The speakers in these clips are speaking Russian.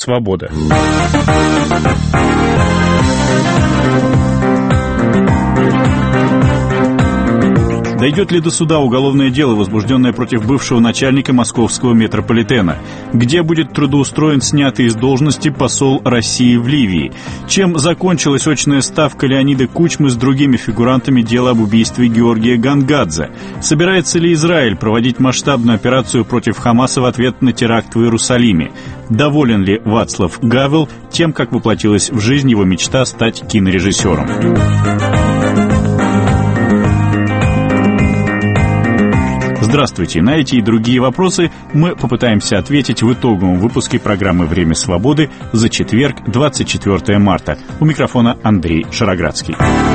«Свобода». Дойдет ли до суда уголовное дело, возбужденное против бывшего начальника московского метрополитена? Где будет трудоустроен снятый из должности посол России в Ливии? Чем закончилась очная ставка Леонида Кучмы с другими фигурантами дела об убийстве Георгия Гангадзе? Собирается ли Израиль проводить масштабную операцию против Хамаса в ответ на теракт в Иерусалиме? Доволен ли Вацлав Гавел тем, как воплотилась в жизнь его мечта стать кинорежиссером? Здравствуйте. На эти и другие вопросы мы попытаемся ответить в итоговом выпуске программы «Время свободы» за четверг, 24 марта. У микрофона Андрей Шароградский.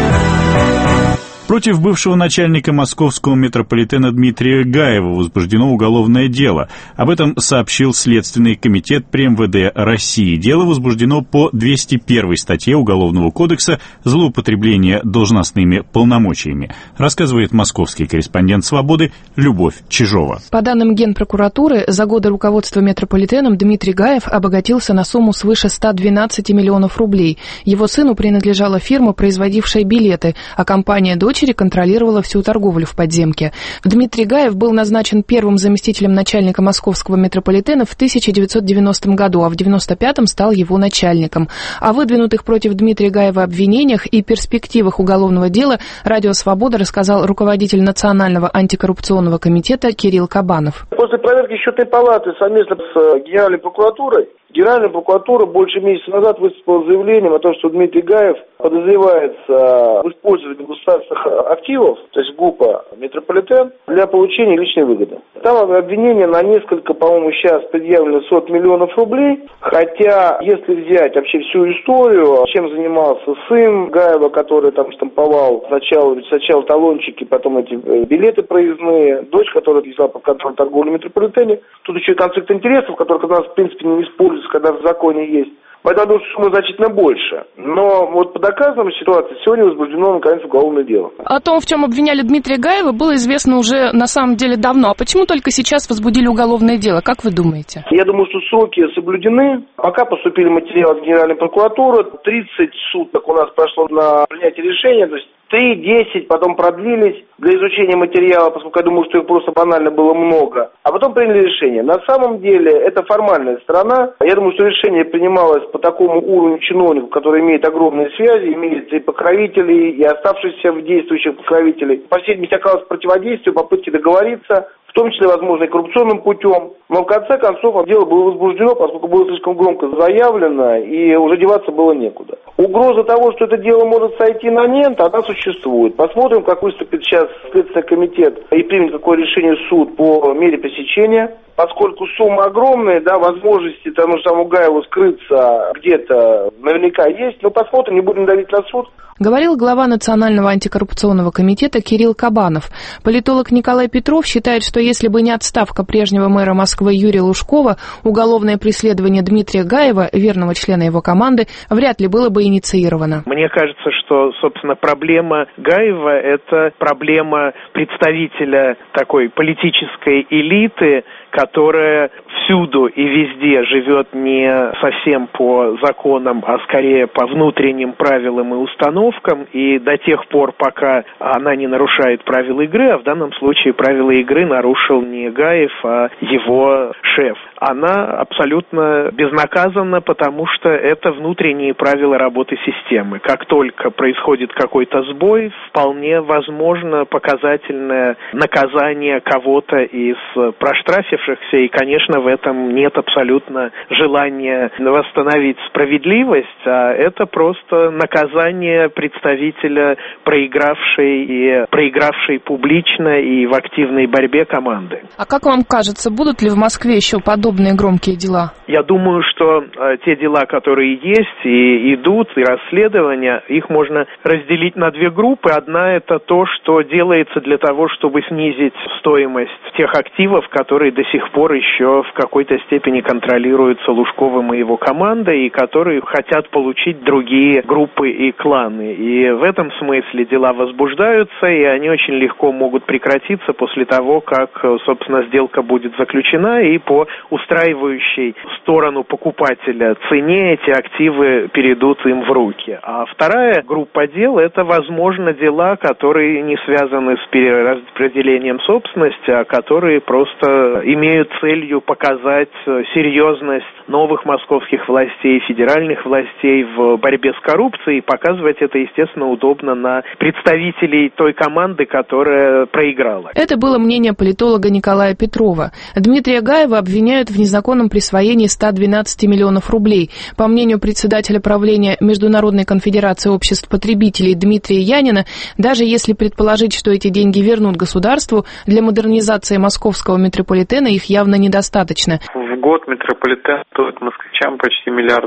Против бывшего начальника московского метрополитена Дмитрия Гаева возбуждено уголовное дело. Об этом сообщил Следственный комитет при МВД России. Дело возбуждено по 201 статье Уголовного кодекса «Злоупотребление должностными полномочиями», рассказывает московский корреспондент «Свободы» Любовь Чижова. По данным Генпрокуратуры, за годы руководства метрополитеном Дмитрий Гаев обогатился на сумму свыше 112 миллионов рублей. Его сыну принадлежала фирма, производившая билеты, а компания «Дочери» контролировала всю торговлю в подземке. Дмитрий Гаев был назначен первым заместителем начальника московского метрополитена в 1990 году, а в 1995 стал его начальником. О выдвинутых против Дмитрия Гаева обвинениях и перспективах уголовного дела «Радио Свобода» рассказал руководитель Национального антикоррупционного комитета Кирилл Кабанов. После проверки Счетной палаты совместно с Генеральной прокуратурой, Генеральная прокуратура больше месяца назад выступила заявлением о том, что Дмитрий Гаев подозревается в использовании государственных активов, то есть группа «Метрополитен», для получения личной выгоды. Там обвинение на несколько, по-моему, сейчас предъявлено сот миллионов рублей, хотя, если взять вообще всю историю, чем занимался сын Гаева, который там штамповал сначала талончики, потом эти билеты проездные, дочь, которая взяла под контроль торговлю в метрополитене, тут еще и конфликт интересов, который у нас, в принципе, не используется, когда в законе есть. Поэтому сумма значительно больше. Но вот по доказанным ситуации сегодня возбуждено, наконец, уголовное дело. О том, в чем обвиняли Дмитрия Гаева, было известно уже на самом деле давно. А почему только сейчас возбудили уголовное дело? Как вы думаете? Я думаю, что сроки соблюдены. Пока поступили материалы от Генеральной прокуратуры. 30 суток у нас прошло на принятие решения. То есть 3-10, потом продлились для изучения материала, поскольку я думаю, что их просто банально было много. А потом приняли решение. На самом деле это формальная сторона. Я думаю, что решение принималось по такому уровню чиновников, которые имеют огромные связи, имеют и покровителей, и оставшихся в действующих покровителей. По всей видимости, оказалось противодействие, попытки договориться, в том числе, возможно, и коррупционным путем. Но в конце концов дело было возбуждено, поскольку было слишком громко заявлено, и уже деваться было некуда. Угроза того, что это дело может сойти на нет, она существует. Посмотрим, как выступит сейчас Следственный комитет и примет какое решение суд по мере пресечения. Поскольку сумма огромная, да, возможности тому же самому Гаеву скрыться где-то наверняка есть. Но посмотрим, не будем давить на суд. Говорил глава Национального антикоррупционного комитета Кирилл Кабанов. Политолог Николай Петров считает, что если бы не отставка прежнего мэра Москвы Юрия Лужкова, уголовное преследование Дмитрия Гаева, верного члена его команды, вряд ли было бы инициировано. Мне кажется, что, собственно, проблема Гаева – это проблема представителя такой политической элиты, которая всюду и везде живет не совсем по законам, а скорее по внутренним правилам и установкам, и до тех пор, пока она не нарушает правила игры, а в данном случае правила игры нарушил не Гаев, а его шеф. Она абсолютно безнаказанна, потому что это внутренние правила работы системы. Как только происходит какой-то сбой, вполне возможно показательное наказание кого-то из проштрафившихся, и, конечно, в этом нет абсолютно желания восстановить справедливость, а это просто наказание представителя проигравшей публично и в активной борьбе команды. А как вам кажется, будут ли в Москве еще подобные громкие дела? Я думаю, что те дела, которые есть и идут, и расследования, их можно разделить на две группы. Одна – это то, что делается для того, чтобы снизить стоимость тех активов, которые до сих пор еще в какой-то степени контролируются Лужковым и его командой, и которые хотят получить другие группы и кланы. И в этом смысле дела возбуждаются, и они очень легко могут прекратиться после того, как, собственно, сделка будет заключена, и по устраивающей сторону покупателя цене эти активы перейдут им в руки. А вторая группа дел – это, возможно, дела, которые не связаны с перераспределением собственности, а которые просто имеют целью показать серьезность новых московских властей, федеральных властей в борьбе с коррупцией, и показывать это, естественно, удобно на представителей той команды, которая проиграла. Это было мнение политолога Николая Петрова. Дмитрия Гаева обвиняют в незаконном присвоении 112 миллионов рублей. По мнению председателя правления Международной конфедерации обществ потребителей Дмитрия Янина, даже если предположить, что эти деньги вернут государству, для модернизации московского метрополитена их явно недостаточно. В год метрополитен стоит москвичам почти $1 миллиард.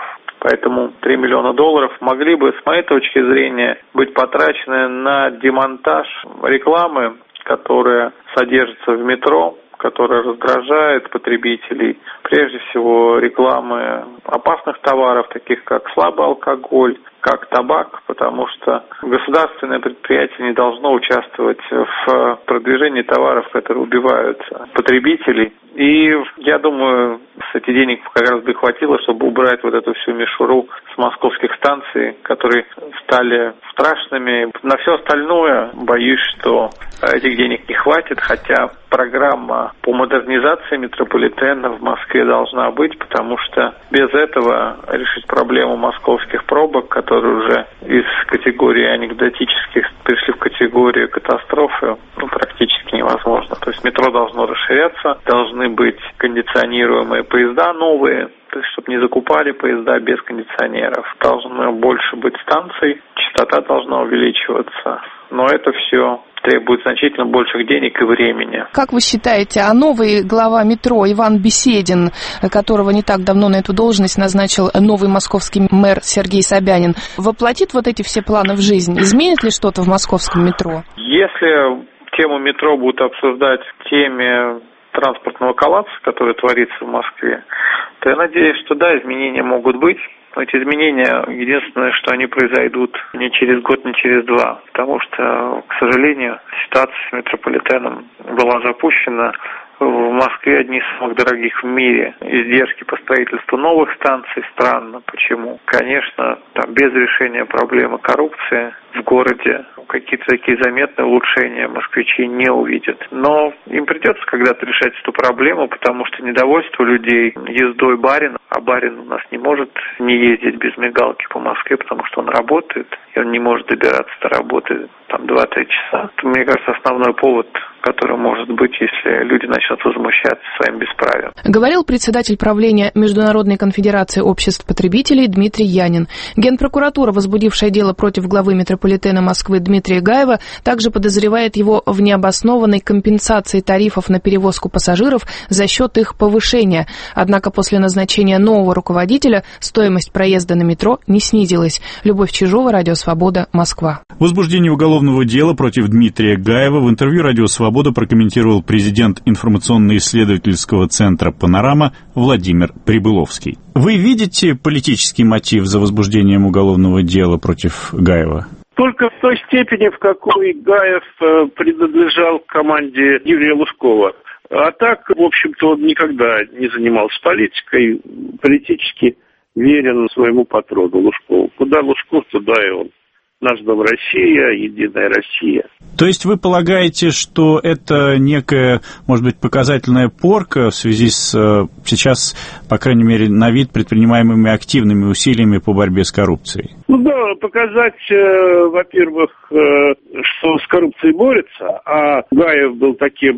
Поэтому $3 миллиона могли бы, с моей точки зрения, быть потрачены на демонтаж рекламы, которая содержится в метро, которая раздражает потребителей. Прежде всего, рекламы опасных товаров, таких как слабый алкоголь, как табак, потому что государственное предприятие не должно участвовать в продвижении товаров, которые убивают потребителей. И я думаю, этих денег как раз бы хватило, чтобы убрать вот эту всю мишуру с московских станций, которые стали страшными. На все остальное боюсь, что этих денег не хватит, хотя программа по модернизации метрополитена в Москве должна быть, потому что без этого решить проблему московских пробок, которые уже из категории анекдотических пришли в категорию катастрофы, практически невозможно. То есть метро должно расширяться, должны быть кондиционируемые поезда новые, то есть чтобы не закупали поезда без кондиционеров. Должно больше быть станций, частота должна увеличиваться, но это все требует значительно больших денег и времени. Как вы считаете, а новый глава метро Иван Беседин, которого не так давно на эту должность назначил новый московский мэр Сергей Собянин, воплотит вот эти все планы в жизнь? Изменит ли что-то в московском метро? Если тему метро будут обсуждать в теме транспортного коллапса, который творится в Москве, то я надеюсь, что да, изменения могут быть. Но эти изменения, единственное, что они произойдут не через год, не через два. Потому что, к сожалению, ситуация с метрополитеном была запущена. В Москве одни из самых дорогих в мире издержки по строительству новых станций. Странно. Почему? Конечно, там без решения проблемы коррупции в городе какие-то такие заметные улучшения москвичи не увидят. Но им придется когда-то решать эту проблему, потому что недовольство людей ездой барина, а барин у нас не может не ездить без мигалки по Москве, потому что он работает, и он не может добираться до работы там 2-3 часа. Это, мне кажется, основной повод, который может быть, если люди начнут возмущаться своим бесправием. Говорил председатель правления Международной конфедерации обществ потребителей Дмитрий Янин. Генпрокуратура, возбудившая дело против главы метрополитена Москвы Дмитрия Гаева, также подозревает его в необоснованной компенсации тарифов на перевозку пассажиров за счет их повышения. Однако после назначения нового руководителя стоимость проезда на метро не снизилась. Любовь Чижова, Радио Свобода, Москва. Возбуждение уголовного дела против Дмитрия Гаева в интервью Радио Свобода прокомментировал президент информационно-исследовательского центра «Панорама» Владимир Прибыловский. Вы видите политический мотив за возбуждением уголовного дела против Гаева? Только в той степени, в какой Гаев принадлежал команде Юрия Лужкова. А так, в общем-то, он никогда не занимался политикой, политически верен своему патрону Лужкову. Куда Лужков, туда и он. Наш дом Россия, Единая Россия. То есть вы полагаете, что это некая, может быть, показательная порка в связи с сейчас, по крайней мере, на вид предпринимаемыми активными усилиями по борьбе с коррупцией? Ну да, показать, во-первых, что с коррупцией борется, а Гаев был таким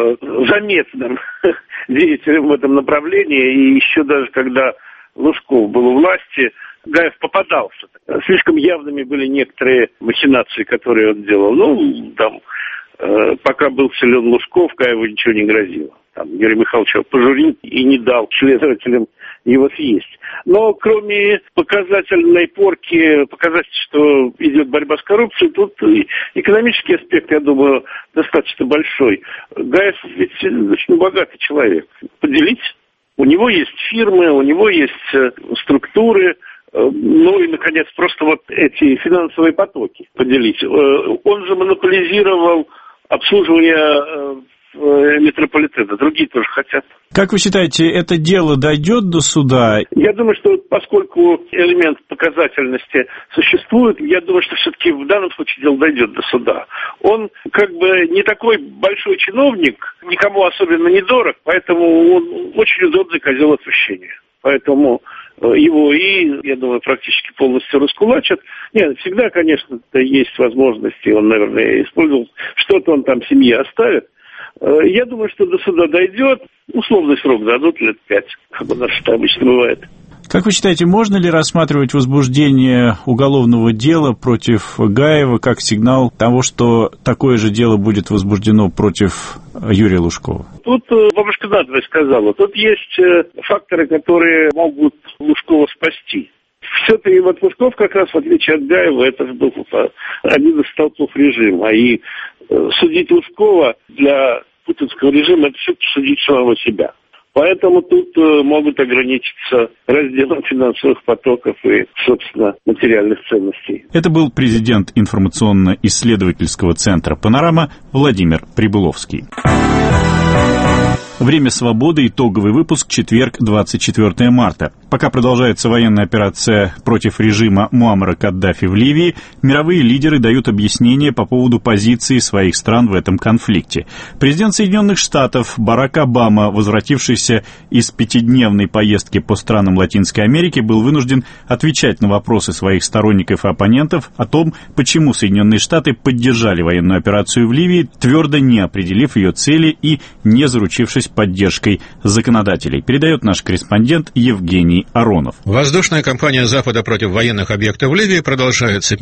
заметным деятелем в этом направлении, и еще даже когда Лужков был у власти, Гаев попадался. Слишком явными были некоторые махинации, которые он делал. Ну, там, пока был силен Лужков, Гаеву ничего не грозило. там, Юрий Михайлович его пожурил и не дал следователям его съесть. Но кроме показательной порки, показать, что идет борьба с коррупцией, тут экономический аспект, я думаю, достаточно большой. Гаев ведь очень богатый человек. Поделить. У него есть фирмы, у него есть структуры, ну и, наконец, просто вот эти финансовые потоки поделить. Он же монополизировал обслуживание метрополитена. Другие тоже хотят. Как вы считаете, это дело дойдет до суда? Я думаю, что поскольку элемент показательности существует, я думаю, что все-таки в данном случае дело дойдет до суда. Он как бы не такой большой чиновник, никому особенно не дорог, поэтому он очень удобный козел отпущения. Поэтому его и, я думаю, практически полностью раскулачат. Нет, всегда, конечно, есть возможности, он, наверное, использовал, что-то он там семье оставит. Я думаю, что до суда дойдет. Условный срок дадут лет 5, как у нас это обычно бывает. Как вы считаете, можно ли рассматривать возбуждение уголовного дела против Гаева как сигнал того, что такое же дело будет возбуждено против Юрия Лужкова? Тут бабушка надвое сказала. Тут есть факторы, которые могут Лужкова спасти. Все-таки вот Лужков как раз, в отличие от Гаева, это же был один из столпов режима. И судить Лужкова для путинского режима – это все-таки судить самого себя. Поэтому тут могут ограничиться разделом финансовых потоков и, собственно, материальных ценностей. Это был президент информационно-исследовательского центра «Панорама» Владимир Прибыловский. Время свободы. Итоговый выпуск. Четверг, 24 марта. Пока продолжается военная операция против режима Муаммара Каддафи в Ливии, мировые лидеры дают объяснения по поводу позиции своих стран в этом конфликте. Президент Соединенных Штатов Барак Обама, возвратившийся из 5-дневной поездки по странам Латинской Америки, был вынужден отвечать на вопросы своих сторонников и оппонентов о том, почему Соединенные Штаты поддержали военную операцию в Ливии, твердо не определив ее цели и не заручившись поддержкой законодателей. Передает наш корреспондент Евгений Аронов. Воздушная кампания Запада против военных объектов в Ливии продолжается.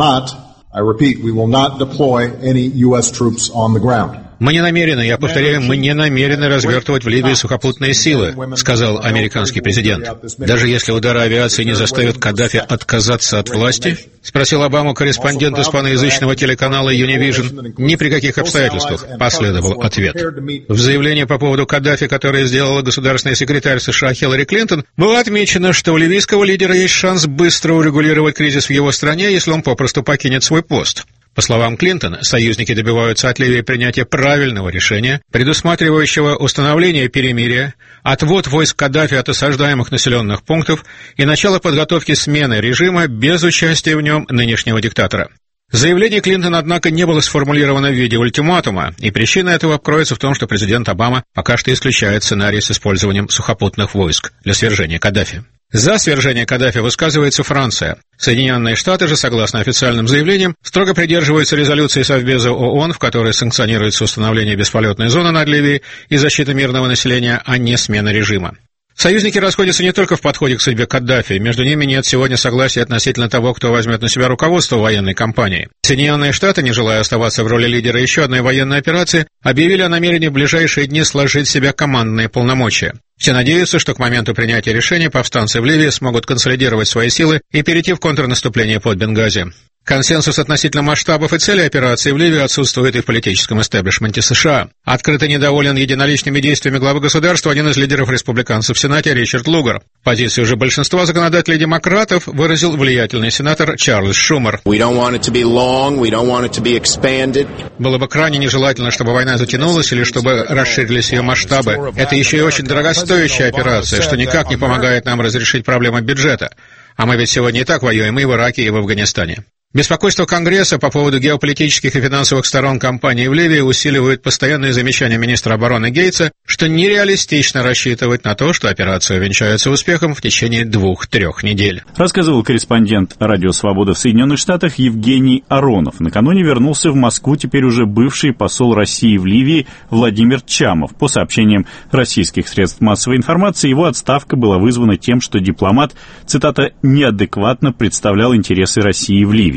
Мы не намерены, я повторяю, мы не намерены развертывать в Ливии сухопутные силы, сказал американский президент. Даже если удары авиации не заставят Каддафи отказаться от власти, спросил Обаму корреспондент испаноязычного телеканала Univision. Ни при каких обстоятельствах, последовал ответ. В заявлении по поводу Каддафи, которое сделала государственный секретарь США Хиллари Клинтон, было отмечено, что у ливийского лидера есть шанс быстро урегулировать кризис в его стране, если он попросту покинет свой пост. По словам Клинтон, союзники добиваются от Ливии принятия правильного решения, предусматривающего установление перемирия, отвод войск Каддафи от осаждаемых населенных пунктов и начало подготовки смены режима без участия в нем нынешнего диктатора. Заявление Клинтон, однако, не было сформулировано в виде ультиматума, и причина этого кроется в том, что президент Обама пока что исключает сценарий с использованием сухопутных войск для свержения Каддафи. За свержение Каддафи высказывается Франция. Соединенные Штаты же, согласно официальным заявлениям, строго придерживаются резолюции Совбеза ООН, в которой санкционируется установление бесполетной зоны над Ливией и защита мирного населения, а не смена режима. Союзники расходятся не только в подходе к судьбе Каддафи, между ними нет сегодня согласия относительно того, кто возьмет на себя руководство военной кампании. Соединенные Штаты, не желая оставаться в роли лидера еще одной военной операции, объявили о намерении в ближайшие дни сложить в себя командные полномочия. Все надеются, что к моменту принятия решения повстанцы в Ливии смогут консолидировать свои силы и перейти в контрнаступление под Бенгази. Консенсус относительно масштабов и целей операции в Ливии отсутствует и в политическом истеблишменте США. Открыто недоволен единоличными действиями главы государства один из лидеров республиканцев в Сенате Ричард Лугар. Позицию же большинства законодателей-демократов выразил влиятельный сенатор Чарльз Шумер. Было бы крайне нежелательно, чтобы война затянулась или чтобы расширились ее масштабы. Это еще и очень дорогостоящая операция, что никак не помогает нам разрешить проблемы бюджета. А мы ведь сегодня и так воюем и в Ираке, и в Афганистане. Беспокойство Конгресса по поводу геополитических и финансовых сторон кампании в Ливии усиливает постоянные замечания министра обороны Гейтса, что нереалистично рассчитывать на то, что операция увенчается успехом в течение 2-3 недель. Рассказывал корреспондент «Радио Свобода» в Соединенных Штатах Евгений Аронов. Накануне вернулся в Москву теперь уже бывший посол России в Ливии Владимир Чамов. По сообщениям российских средств массовой информации, его отставка была вызвана тем, что дипломат, цитата, «неадекватно представлял интересы России в Ливии».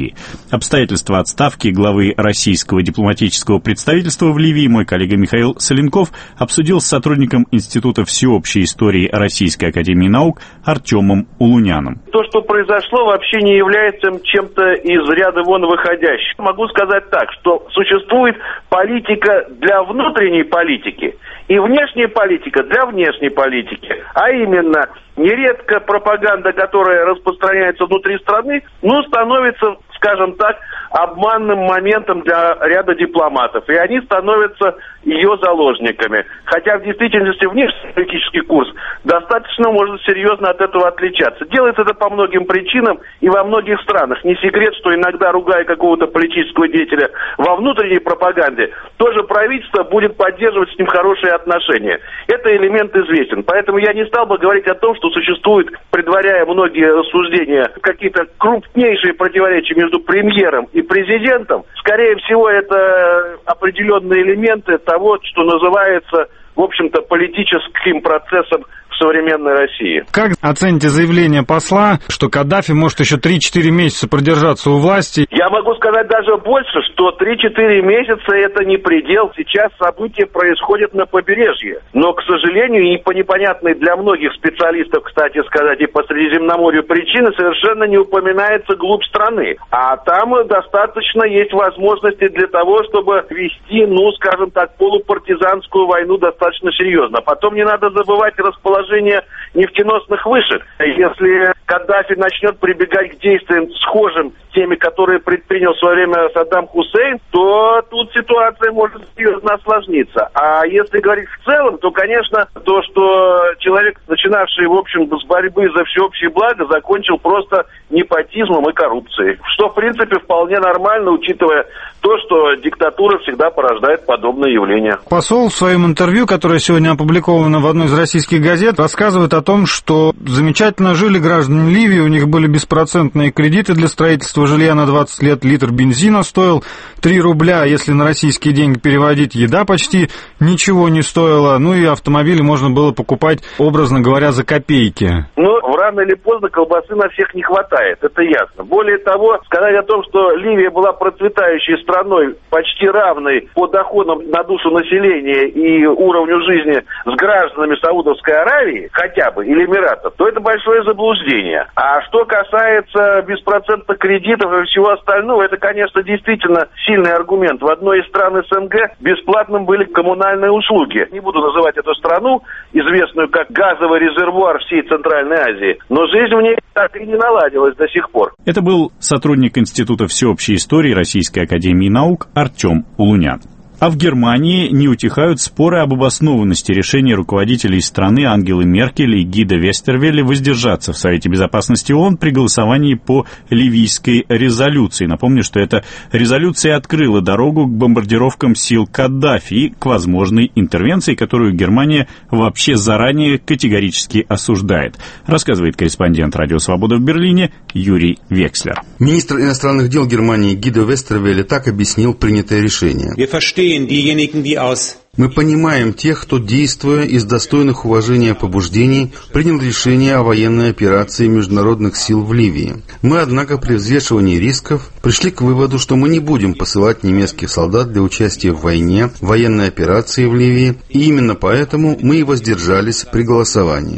Ливии. Обстоятельства отставки главы российского дипломатического представительства в Ливии мой коллега Михаил Соленков обсудил с сотрудником Института всеобщей истории Российской академии наук Артемом Улуняном. То, что произошло, вообще не является чем-то из ряда вон выходящим. Могу сказать так, что существует политика для внутренней политики и внешняя политика для внешней политики. А именно, нередко пропаганда, которая распространяется внутри страны, становится, скажем так, обманным моментом для ряда дипломатов. И они становятся ее заложниками. Хотя в действительности внешнеполитический курс достаточно может серьезно от этого отличаться. Делается это по многим причинам и во многих странах. Не секрет, что иногда, ругая какого-то политического деятеля во внутренней пропаганде, тоже правительство будет поддерживать с ним хорошие отношения. Это элемент известен. Поэтому я не стал бы говорить о том, что существует, предваряя многие рассуждения, какие-то крупнейшие противоречия между премьером и президентом. Скорее всего, это определенные элементы того, что называется, в общем-то, политическим процессом в современной России. Как оцените заявление посла, что Каддафи может еще 3-4 месяца продержаться у власти? Я могу сказать даже больше, что 3-4 месяца это не предел. Сейчас события происходят на побережье. Но, к сожалению, и по непонятной для многих специалистов, кстати сказать, и по Средиземноморью причины совершенно не упоминается глубь страны. А там достаточно есть возможности для того, чтобы вести, скажем так, полупартизанскую войну достаточно серьезно. Потом не надо забывать расположение нефтеносных вышек. Если Каддафи начнет прибегать к действиям схожим с теми, которые предпринял в свое время Саддам Хусейн, то тут ситуация может серьезно осложниться. А если говорить в целом, то, конечно, то, что человек, начинавший, в общем, с борьбы за всеобщее благо, закончил просто непотизмом и коррупцией. Что, в принципе, вполне нормально, учитывая то, что диктатура всегда порождает подобные явления. Посол в своем интервью, которое сегодня опубликовано в одной из российских газет, рассказывает о том, что замечательно жили граждане Ливии, у них были беспроцентные кредиты для строительства жилья на 20 лет, литр бензина стоил 3 рубля, если на российские деньги переводить, еда почти ничего не стоила, и автомобили можно было покупать, образно говоря, за копейки. Рано или поздно колбасы на всех не хватает, это ясно. Более того, сказать о том, что Ливия была процветающей страной, почти равной по доходам на душу населения и уровню жизни с гражданами Саудовской Аравии, хотя бы, или Эмиратов, то это большое заблуждение. А что касается беспроцентных кредитов и всего остального, это, конечно, действительно сильный аргумент. В одной из стран СНГ бесплатным были коммунальные услуги. Не буду называть эту страну, известную как газовый резервуар всей Центральной Азии, но жизнь в ней так и не наладилась до сих пор. Это был сотрудник Института всеобщей истории Российской академии наук Артем Улунян. А в Германии не утихают споры об обоснованности решения руководителей страны Ангелы Меркель и Гида Вестервеле воздержаться в Совете Безопасности ООН при голосовании по ливийской резолюции. Напомню, что эта резолюция открыла дорогу к бомбардировкам сил Каддафи и к возможной интервенции, которую Германия вообще заранее категорически осуждает, рассказывает корреспондент «Радио Свобода» в Берлине Юрий Векслер. Министр иностранных дел Германии Гидо Вестервеле так объяснил принятое решение. Мы понимаем тех, кто, действуя из достойных уважения побуждений, принял решение о военной операции международных сил в Ливии. Мы, однако, при взвешивании рисков пришли к выводу, что мы не будем посылать немецких солдат для участия в войне, военной операции в Ливии, и именно поэтому мы и воздержались при голосовании.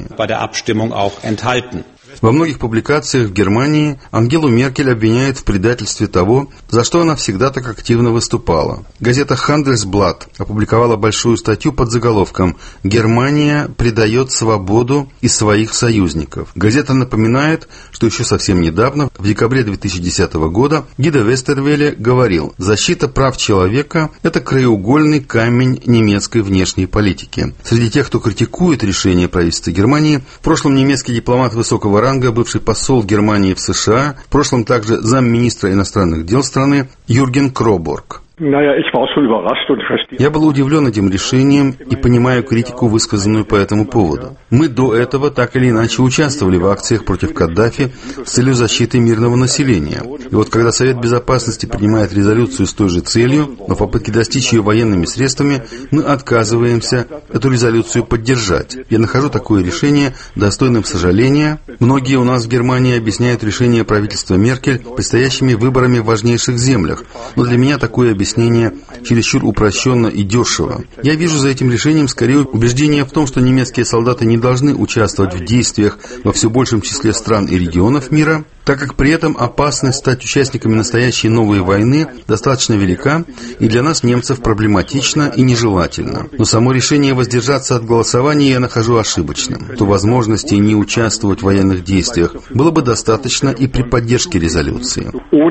Во многих публикациях в Германии Ангелу Меркель обвиняют в предательстве того, за что она всегда так активно выступала. Газета Handelsblatt опубликовала большую статью под заголовком «Германия предает свободу и своих союзников». Газета напоминает, что еще совсем недавно, в декабре 2010 года, Гидо Вестервеле говорил: «Защита прав человека – это краеугольный камень немецкой внешней политики». Среди тех, кто критикует решение правительства Германии, в прошлом немецкий дипломат высокого ранга, бывший посол Германии в США, в прошлом также замминистра иностранных дел страны Юрген Кроборг. Я был удивлен этим решением и понимаю критику, высказанную по этому поводу. Мы до этого так или иначе участвовали в акциях против Каддафи с целью защиты мирного населения. И вот когда Совет Безопасности принимает резолюцию с той же целью, но в попытке достичь ее военными средствами, мы отказываемся эту резолюцию поддержать. Я нахожу такое решение достойным сожаления. Многие у нас в Германии объясняют решение правительства Меркель предстоящими выборами в важнейших землях. Но для меня такое объяснение чересчур упрощенно и дешево. Я вижу за этим решением скорее убеждение в том, что немецкие солдаты не должны участвовать в действиях во все большем числе стран и регионов мира, так как при этом опасность стать участниками настоящей новой войны достаточно велика и для нас, немцев, проблематична и нежелательна. Но само решение воздержаться от голосования я нахожу ошибочным. То возможности не участвовать в военных действиях было бы достаточно и при поддержке резолюции.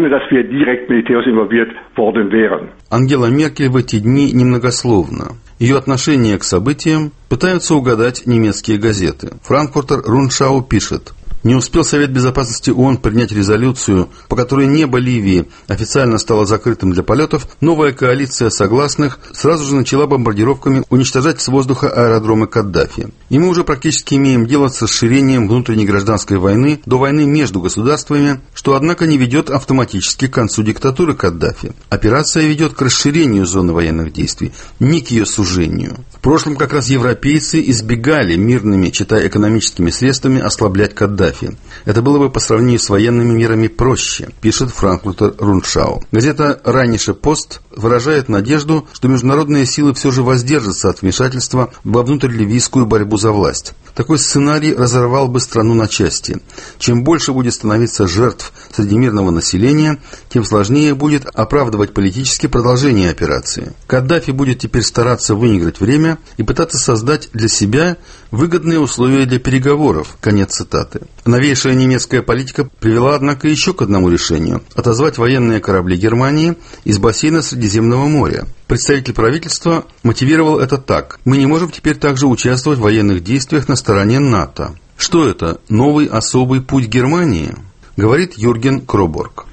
Ангела Меркель в эти дни немногословна. Ее отношение к событиям пытаются угадать немецкие газеты. Франкфуртер Рundschau пишет: не успел Совет Безопасности ООН принять резолюцию, по которой небо Ливии официально стало закрытым для полетов, новая коалиция согласных сразу же начала бомбардировками уничтожать с воздуха аэродромы Каддафи. И мы уже практически имеем дело с расширением внутренней гражданской войны до войны между государствами, что, однако, не ведет автоматически к концу диктатуры Каддафи. Операция ведет к расширению зоны военных действий, не к ее сужению. В прошлом как раз европейцы избегали мирными, читая экономическими средствами, ослаблять Каддафи. Это было бы по сравнению с военными мерами проще, пишет Франкфуртер Рundschau. Газета «Rheinische Post» выражает надежду, что международные силы все же воздержатся от вмешательства во внутриливийскую борьбу за власть. Такой сценарий разорвал бы страну на части. Чем больше будет становиться жертв среди мирного населения, тем сложнее будет оправдывать политически продолжение операции. Каддафи будет теперь стараться выиграть время и пытаться создать для себя выгодные условия для переговоров. Конец цитаты. Новейшая немецкая политика привела, однако, еще к одному решению – отозвать военные корабли Германии из бассейна Средиземного моря. Представитель правительства мотивировал это так: мы не можем теперь также участвовать в военных действиях на стороне НАТО. Что это? Новый особый путь Германии? Говорит Юрген Кроборг.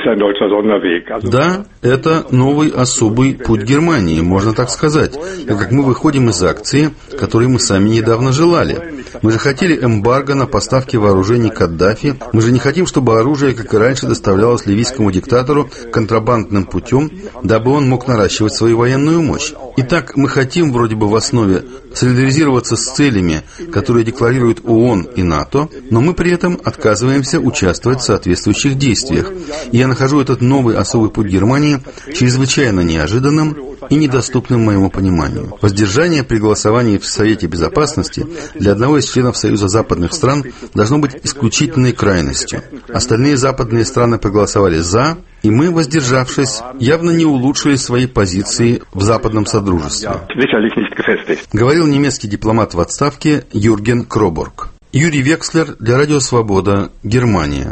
Да, это новый особый путь Германии, можно так сказать, так как мы выходим из акции, которой мы сами недавно желали. Мы же хотели эмбарго на поставки вооружений Каддафи, мы же не хотим, чтобы оружие, как и раньше, доставлялось ливийскому диктатору контрабандным путем, дабы он мог наращивать свою военную мощь. Итак, мы хотим вроде бы в основе солидаризироваться с целями, которые декларируют ООН и НАТО, но мы при этом отказываемся участвовать в соответствующих действиях. И я нахожу этот новый особый путь Германии чрезвычайно неожиданным и недоступным моему пониманию. Воздержание при голосовании в Совете Безопасности для одного из членов Союза западных стран должно быть исключительной крайностью. Остальные западные страны проголосовали «за», и мы, воздержавшись, явно не улучшили свои позиции в западном содружестве. Говорил немецкий дипломат в отставке Юрген Кроборг. Юрий Векслер для Радио Свобода, Германия.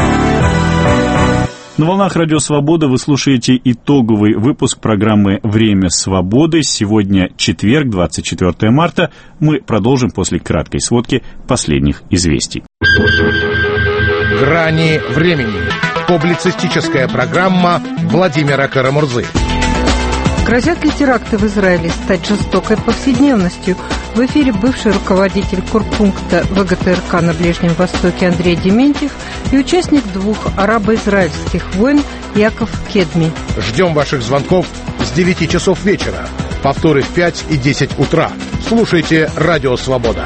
На волнах Радио Свобода вы слушаете итоговый выпуск программы «Время свободы». Сегодня четверг, 24 марта. Мы продолжим после краткой сводки последних известий. «Грани времени». Публицистическая программа Владимира Карамурзы. Грозят ли теракты в Израиле стать жестокой повседневностью? В эфире бывший руководитель корпункта ВГТРК на Ближнем Востоке Андрей Дементьев и участник двух арабо-израильских войн Яков Кедми. Ждем ваших звонков с 9 часов вечера. Повторы в 5 и 10 утра. Слушайте «Радио Свобода».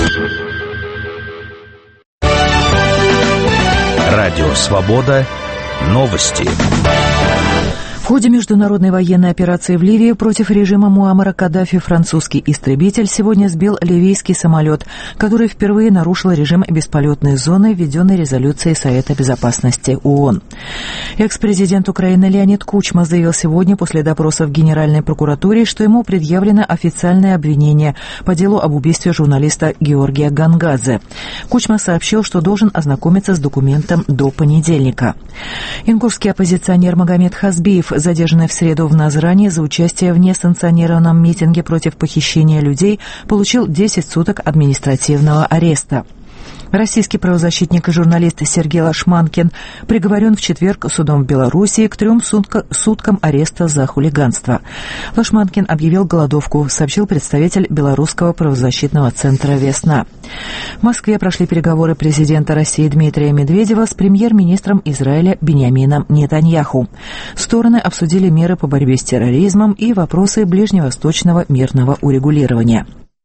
Радио «Свобода». Новости. В ходе международной военной операции в Ливии против режима Муаммара Каддафи французский истребитель сегодня сбил ливийский самолет, который впервые нарушил режим бесполетной зоны, введенный резолюцией Совета Безопасности ООН. Экс-президент Украины Леонид Кучма заявил сегодня после допроса в Генеральной прокуратуре, что ему предъявлено официальное обвинение по делу об убийстве журналиста Георгия Гангадзе. Кучма сообщил, что должен ознакомиться с документом до понедельника. Ингушский оппозиционер Магомед Хазбиев, задержанный в среду в Назране за участие в несанкционированном митинге против похищения людей, получил 10 суток административного ареста. Российский правозащитник и журналист Сергей Лашманкин приговорен в четверг судом в Белоруссии к 3 суткам ареста за хулиганство. Лашманкин объявил голодовку, сообщил представитель Белорусского правозащитного центра «Весна». В Москве прошли переговоры президента России Дмитрия Медведева с премьер-министром Израиля Биньямином Нетаньяху. Стороны обсудили меры по борьбе с терроризмом и вопросы ближневосточного мирного урегулирования.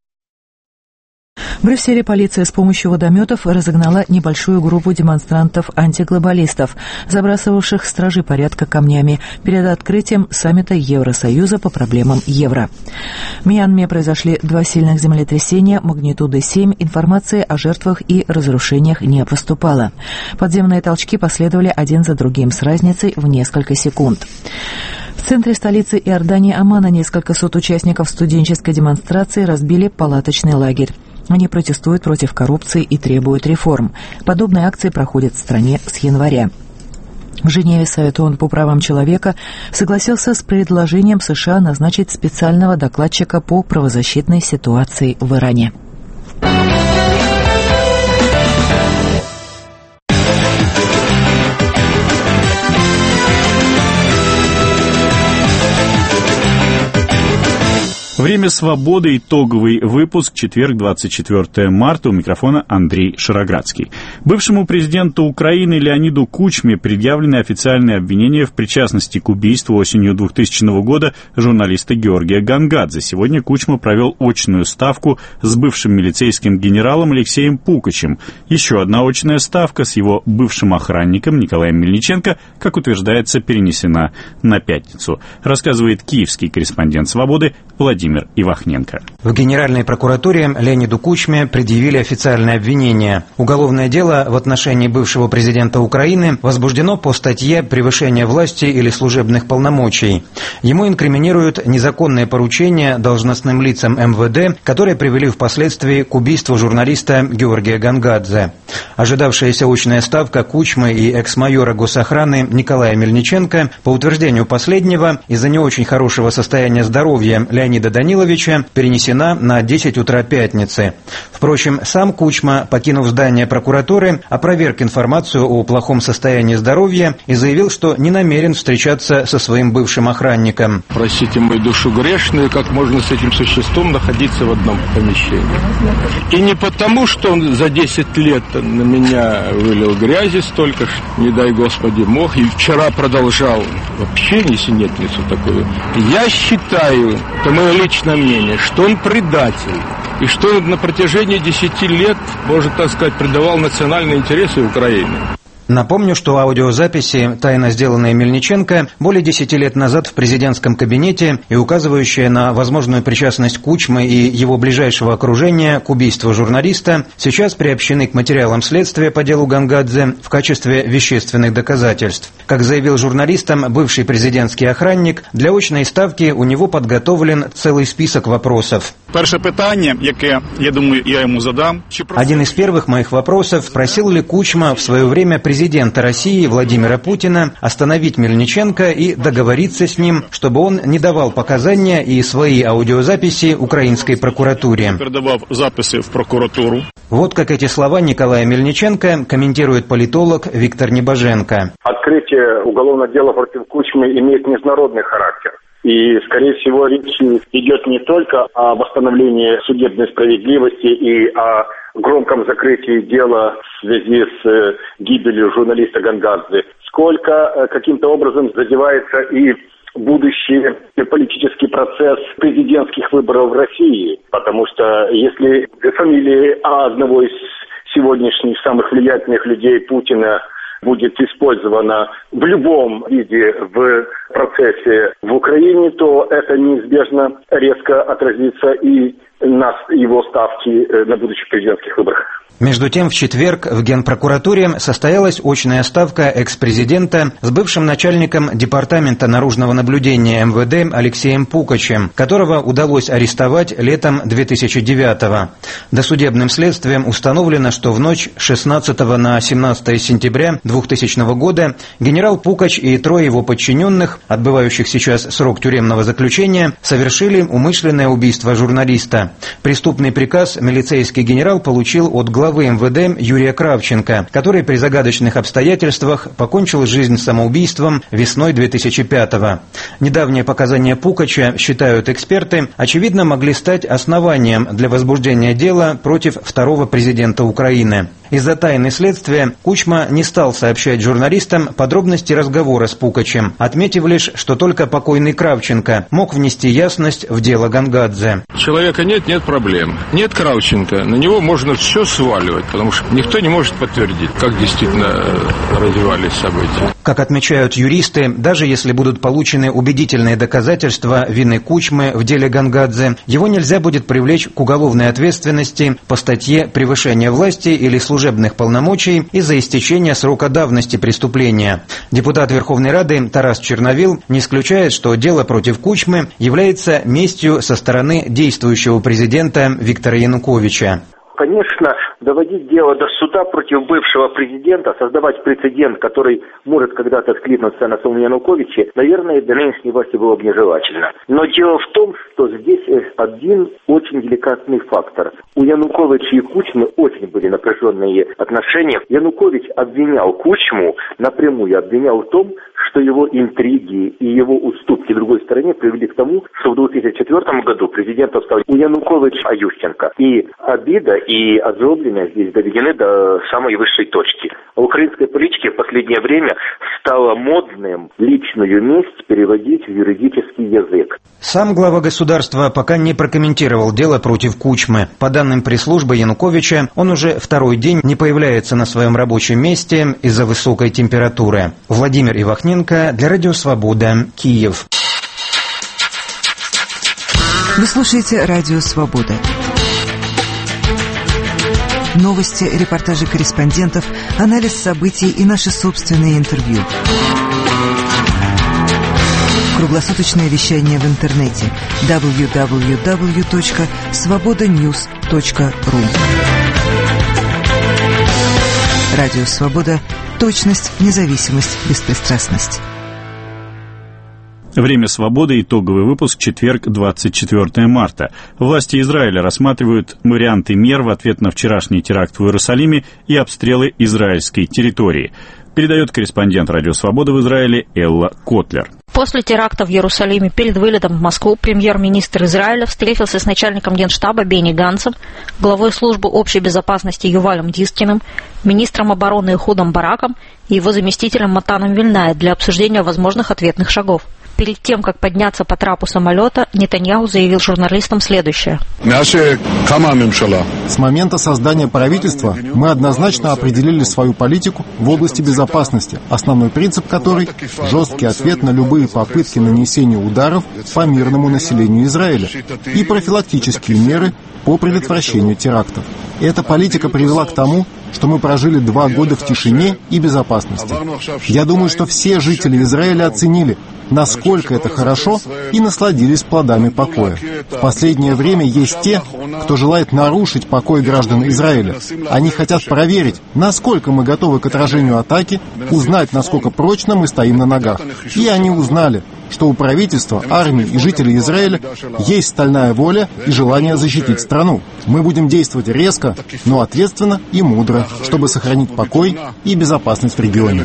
В Брюсселе полиция с помощью водометов разогнала небольшую группу демонстрантов-антиглобалистов, забрасывавших стражей порядка камнями перед открытием саммита Евросоюза по проблемам евро. В Мьянме произошли 2 сильных землетрясения магнитудой 7. Информации о жертвах и разрушениях не поступало. Подземные толчки последовали один за другим с разницей в несколько секунд. В центре столицы Иордании Аммана несколько сот участников студенческой демонстрации разбили палаточный лагерь. Они протестуют против коррупции и требуют реформ. Подобные акции проходят в стране с января. В Женеве Совет ООН по правам человека согласился с предложением США назначить специального докладчика по правозащитной ситуации в Иране. Время свободы. Итоговый выпуск. Четверг, 24 марта. У микрофона Андрей Шароградский. Бывшему президенту Украины Леониду Кучме предъявлены официальные обвинения в причастности к убийству осенью 2000 года журналиста Георгия Гангадзе. Сегодня Кучма провел очную ставку с бывшим милицейским генералом Алексеем Пукачем. Еще одна очная ставка с его бывшим охранником Николаем Мельниченко, как утверждается, перенесена на пятницу. Рассказывает киевский корреспондент «Свободы» Владимир Ивахненко. В Генеральной прокуратуре Леониду Кучме предъявили официальное обвинение. Уголовное дело в отношении бывшего президента Украины возбуждено по статье «Превышение власти или служебных полномочий». Ему инкриминируют незаконные поручения должностным лицам МВД, которые привели впоследствии к убийству журналиста Георгия Гангадзе. Ожидавшаяся очная ставка Кучмы и экс-майора госохраны Николая Мельниченко, по утверждению последнего, из-за не очень хорошего состояния здоровья Леонида Даниловича перенесена на 10 утра пятницы. Впрочем, сам Кучма, покинув здание прокуратуры, опроверг информацию о плохом состоянии здоровья и заявил, что не намерен встречаться со своим бывшим охранником. Простите мою душу грешную, как можно с этим существом находиться в одном помещении. И не потому, что он за 10 лет на меня вылил грязи столько, не дай Господи, мог, и вчера продолжал вообще несенетницу такую. Я считаю, это мое личное мнение, что он предатель. И что на протяжении 10 лет, может так сказать, предавал национальные интересы Украины. Напомню, что аудиозаписи, тайно сделанные Мельниченко, более 10 лет назад в президентском кабинете и указывающие на возможную причастность Кучмы и его ближайшего окружения к убийству журналиста, сейчас приобщены к материалам следствия по делу Гангадзе в качестве вещественных доказательств. Как заявил журналистам бывший президентский охранник, для очной ставки у него подготовлен целый список вопросов. Один из первых моих вопросов: просил ли Кучма в свое время президента России Владимира Путина остановить Мельниченко и договориться с ним, чтобы он не давал показания и свои аудиозаписи украинской прокуратуре. Вот как эти слова Николая Мельниченко комментирует политолог Виктор Небоженко. Открытие уголовного дела против Кучмы имеет международный характер. И, скорее всего, речь идет не только о восстановлении судебной справедливости и о громком закрытии дела в связи с гибелью журналиста Гангадзе, сколько каким-то образом задевается и будущий политический процесс президентских выборов в России. Потому что если фамилия одного из сегодняшних самых влиятельных людей Путина будет использована в любом виде в процессе в Украине, то это неизбежно резко отразится и на его ставки на будущих президентских выборах. Между тем, в четверг в Генпрокуратуре состоялась очная ставка экс-президента с бывшим начальником Департамента наружного наблюдения МВД Алексеем Пукачем, которого удалось арестовать летом 2009-го. Досудебным следствием установлено, что в ночь 16 на 17 сентября 2000 года генерал Пукач и 3 его подчиненных, отбывающих сейчас срок тюремного заключения, совершили умышленное убийство журналиста. Преступный приказ милицейский генерал получил от главы главы МВД Юрия Кравченко, который при загадочных обстоятельствах покончил жизнь самоубийством весной 2005-го. Недавние показания Пукача, считают эксперты, очевидно могли стать основанием для возбуждения дела против второго президента Украины. Из-за тайны следствия Кучма не стал сообщать журналистам подробности разговора с Пукачем, отметив лишь, что только покойный Кравченко мог внести ясность в дело Гангадзе. Человека нет проблем. Нет Кравченко, на него можно все сваливать, потому что никто не может подтвердить, как действительно развивались события. Как отмечают юристы, даже если будут получены убедительные доказательства вины Кучмы в деле Гангадзе, его нельзя будет привлечь к уголовной ответственности по статье «Превышение власти или служебных полномочий из-за истечения срока давности преступления». Депутат Верховной Рады Тарас Черновил не исключает, что дело против Кучмы является местью со стороны действующего президента Виктора Януковича. Конечно, доводить дело до суда против бывшего президента, создавать прецедент, который может когда-то откликнуться на самом Януковиче, наверное, для нынешней власти было бы нежелательно. Но дело в том, что здесь один очень деликатный фактор. У Януковича и Кучмы очень были напряженные отношения. Янукович обвинял Кучму, напрямую обвинял в том, что его интриги и его уступки другой стороне привели к тому, что в 2004 году президентом стал у Януковича, а Ющенко. И обида и озлобление здесь доведены до самой высшей точки. В украинской политике в последнее время стало модным личную месть переводить в юридический язык. Сам глава государства пока не прокомментировал дело против Кучмы. По данным пресс-службы Януковича, он уже второй день не появляется на своем рабочем месте из-за высокой температуры. Владимир Ивахненко для Радио Свобода, Киев. Вы слушаете Радио Свобода. Новости, репортажи корреспондентов, анализ событий и наши собственные интервью. Круглосуточное вещание в интернете www.svobodanews.ru. Радио Свобода. Точность, независимость, беспристрастность. Время свободы. Итоговый выпуск. Четверг, 24 марта. Власти Израиля рассматривают варианты мер в ответ на вчерашний теракт в Иерусалиме и обстрелы израильской территории. Передает корреспондент Радио Свобода в Израиле Элла Котлер. После теракта в Иерусалиме перед вылетом в Москву премьер-министр Израиля встретился с начальником Генштаба Бенни Ганцем, главой службы общей безопасности Ювалем Дискиным, министром обороны Эхудом Бараком и его заместителем Матаном Вильная для обсуждения возможных ответных шагов. Перед тем, как подняться по трапу самолета, Нетаньяху заявил журналистам следующее. С момента создания правительства мы однозначно определили свою политику в области безопасности, основной принцип которой – жесткий ответ на любые попытки нанесения ударов по мирному населению Израиля и профилактические меры по предотвращению терактов. Эта политика привела к тому, что мы прожили 2 года в тишине и безопасности. Я думаю, что все жители Израиля оценили, насколько это хорошо, и насладились плодами покоя. В последнее время есть те, кто желает нарушить покой граждан Израиля. Они хотят проверить, насколько мы готовы к отражению атаки, узнать, насколько прочно мы стоим на ногах. И они узнали, что у правительства, армии и жителей Израиля есть стальная воля и желание защитить страну. Мы будем действовать резко, но ответственно и мудро, чтобы сохранить покой и безопасность в регионе.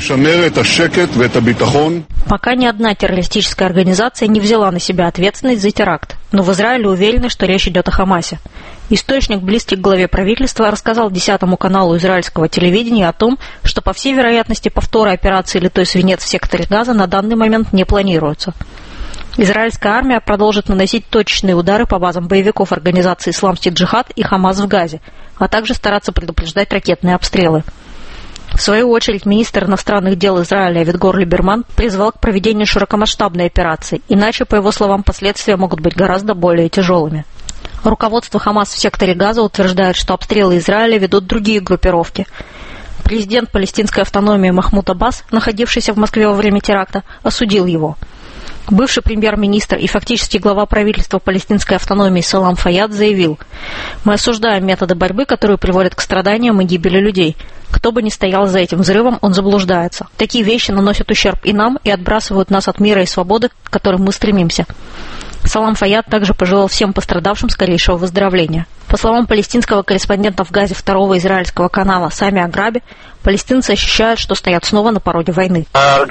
Пока ни одна террористическая организация не взяла на себя ответственность за теракт, но в Израиле уверены, что речь идет о Хамасе. Источник, близкий к главе правительства, рассказал 10-му каналу израильского телевидения о том, что, по всей вероятности, повторы операции «Литой свинец» в секторе Газа на данный момент не планируются. Израильская армия продолжит наносить точечные удары по базам боевиков организации «Исламский джихад» и «Хамас» в Газе, а также стараться предупреждать ракетные обстрелы. В свою очередь, министр иностранных дел Израиля Авигдор Либерман призвал к проведению широкомасштабной операции, иначе, по его словам, последствия могут быть гораздо более тяжелыми. Руководство Хамас в секторе Газа утверждает, что обстрелы Израиля ведут другие группировки. Президент палестинской автономии Махмуд Аббас, находившийся в Москве во время теракта, осудил его. Бывший премьер-министр и фактически глава правительства палестинской автономии Салам Фаяд заявил: «Мы осуждаем методы борьбы, которые приводят к страданиям и гибели людей. Кто бы ни стоял за этим взрывом, он заблуждается. Такие вещи наносят ущерб и нам, и отбрасывают нас от мира и свободы, к которым мы стремимся». Салам Фаяд также пожелал всем пострадавшим скорейшего выздоровления. По словам палестинского корреспондента в Газе второго израильского канала Сами Аграби, палестинцы ощущают, что стоят снова на пороге войны.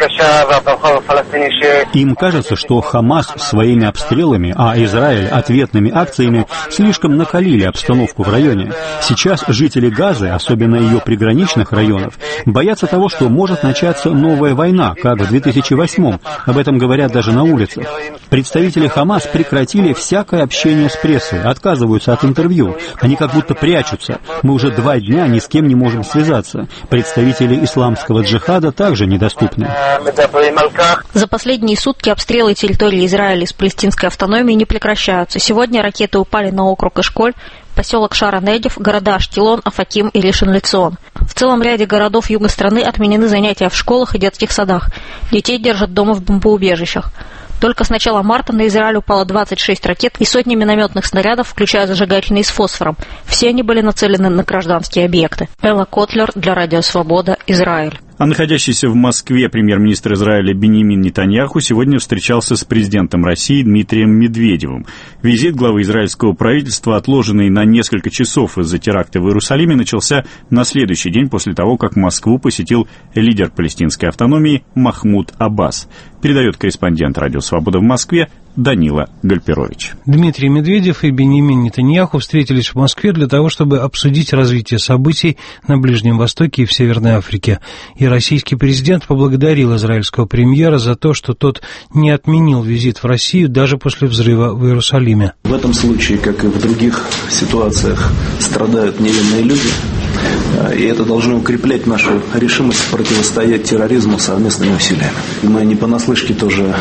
Им кажется, что Хамас своими обстрелами, а Израиль ответными акциями слишком накалили обстановку в районе. Сейчас жители Газы, особенно ее приграничных районов, боятся того, что может начаться новая война, как в 2008-м. Об этом говорят даже на улицах. Представители Хамас прекратили всякое общение с прессой, отказываются от интервью. Они как будто прячутся. Мы уже 2 дня ни с кем не можем связаться. Представители исламского джихада также недоступны. За последние сутки обстрелы территории Израиля из палестинской автономии не прекращаются. Сегодня ракеты упали на округ Эшколь, поселок Шара-Недев, города Аштилон, Афаким и Ришон-Ле-Цион. В целом ряде городов юга страны отменены занятия в школах и детских садах. Детей держат дома в бомбоубежищах. Только с начала марта на Израиль упало 26 ракет и сотни минометных снарядов, включая зажигательные с фосфором. Все они были нацелены на гражданские объекты. Элла Котлер для Радио Свобода, Израиль. А находящийся в Москве премьер-министр Израиля Биньямин Нетаньяху сегодня встречался с президентом России Дмитрием Медведевым. Визит главы израильского правительства, отложенный на несколько часов из-за теракта в Иерусалиме, начался на следующий день после того, как Москву посетил лидер палестинской автономии Махмуд Аббас. Передает корреспондент Радио Свобода в Москве Данила Гальперович. Дмитрий Медведев и Биньямин Нетаньяху встретились в Москве для того, чтобы обсудить развитие событий на Ближнем Востоке и в Северной Африке. И российский президент поблагодарил израильского премьера за то, что тот не отменил визит в Россию даже после взрыва в Иерусалиме. В этом случае, как и в других ситуациях, страдают невинные люди. И это должно укреплять нашу решимость противостоять терроризму совместными усилиями. Мы не понаслышке тоже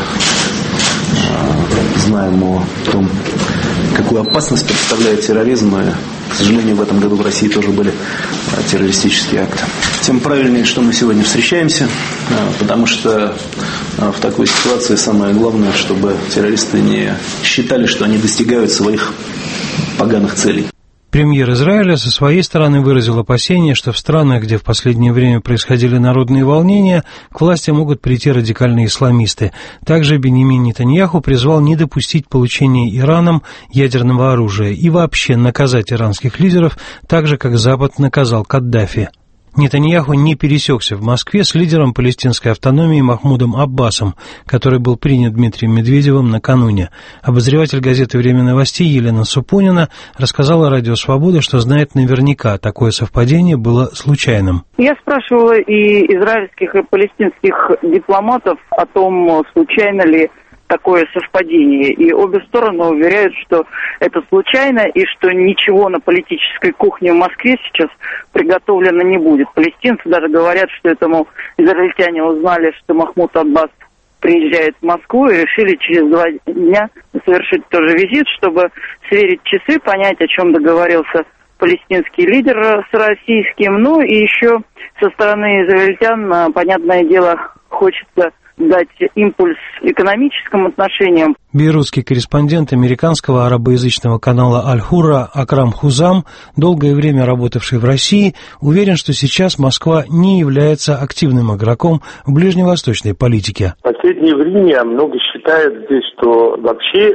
знаем о том, какую опасность представляет терроризм. И, к сожалению, в этом году в России тоже были террористические акты. Тем правильнее, что мы сегодня встречаемся, потому что в такой ситуации самое главное, чтобы террористы не считали, что они достигают своих поганых целей. Премьер Израиля со своей стороны выразил опасение, что в странах, где в последнее время происходили народные волнения, к власти могут прийти радикальные исламисты. Также Биньямин Нетаньяху призвал не допустить получения Ираном ядерного оружия и вообще наказать иранских лидеров так же, как Запад наказал Каддафи. Нетаньяху не пересекся в Москве с лидером палестинской автономии Махмудом Аббасом, который был принят Дмитрием Медведевым накануне. Обозреватель газеты «Время новостей» Елена Супонина рассказала Радио Свобода, что знает наверняка, такое совпадение было случайным. Я спрашивала и израильских, и палестинских дипломатов о том, случайно ли такое совпадение. И обе стороны уверяют, что это случайно и что ничего на политической кухне в Москве сейчас приготовлено не будет. Палестинцы даже говорят, что это, мол, израильтяне узнали, что Махмуд Аббас приезжает в Москву и решили через 2 дня совершить тоже визит, чтобы сверить часы, понять, о чем договорился палестинский лидер с российским. Ну и еще со стороны израильтян, понятное дело, хочется дать импульс экономическим отношениям. Бейрутский корреспондент американского арабоязычного канала «Аль-Хурра» Акрам Хузам, долгое время работавший в России, уверен, что сейчас Москва не является активным игроком в ближневосточной политике. В последнее время много считают здесь, что вообще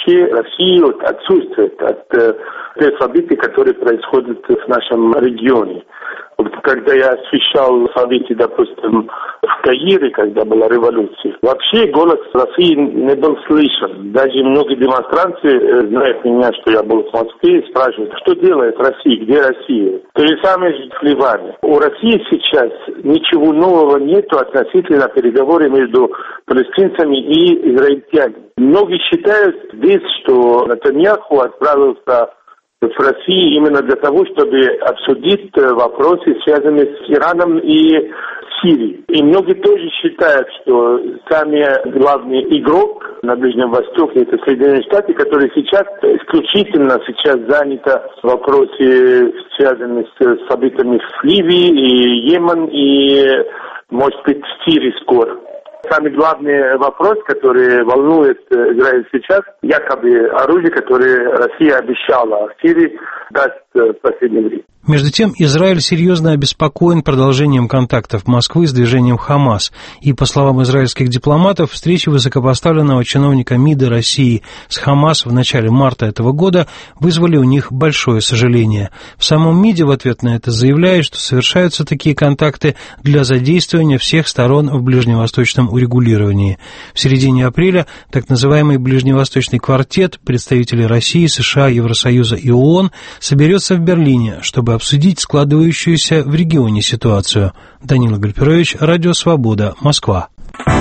Россия отсутствует от тех событий, которые происходят в нашем регионе. Вот когда я освещал события, допустим, в Каире, когда была революция, вообще голос России не был слышен. Даже многие демонстранты, знают меня, что я был в Москве, спрашивают, что делает Россия, где Россия? То же самое в Ливане. У России сейчас ничего нового нету относительно переговоров между палестинцами и израильтянами. Многие считают здесь, что Нетаньяху отправился в России именно для того, чтобы обсудить вопросы, связанные с Ираном и Сирией. И многие тоже считают, что самый главный игрок на Ближнем Востоке — это Соединенные Штаты, которые сейчас исключительно заняты в вопросе, связанных с событиями в Ливии и Йемен, и, может быть, в Сирии скоро. Самый главный вопрос, который волнует Израиль сейчас, якобы оружие, которое Россия обещала в Сирии, даст в последнее время. Между тем, Израиль серьезно обеспокоен продолжением контактов Москвы с движением «Хамас». И, по словам израильских дипломатов, встреча высокопоставленного чиновника МИДа России с «Хамас» в начале марта этого года вызвали у них большое сожаление. В самом МИДе в ответ на это заявляют, что совершаются такие контакты для задействования всех сторон в ближневосточном урегулировании. В середине апреля так называемый Ближневосточный квартет представителей России, США, Евросоюза и ООН соберется в Берлине, чтобы обсудить складывающуюся в регионе ситуацию. Данила Гальперович, Радио Свобода, Москва.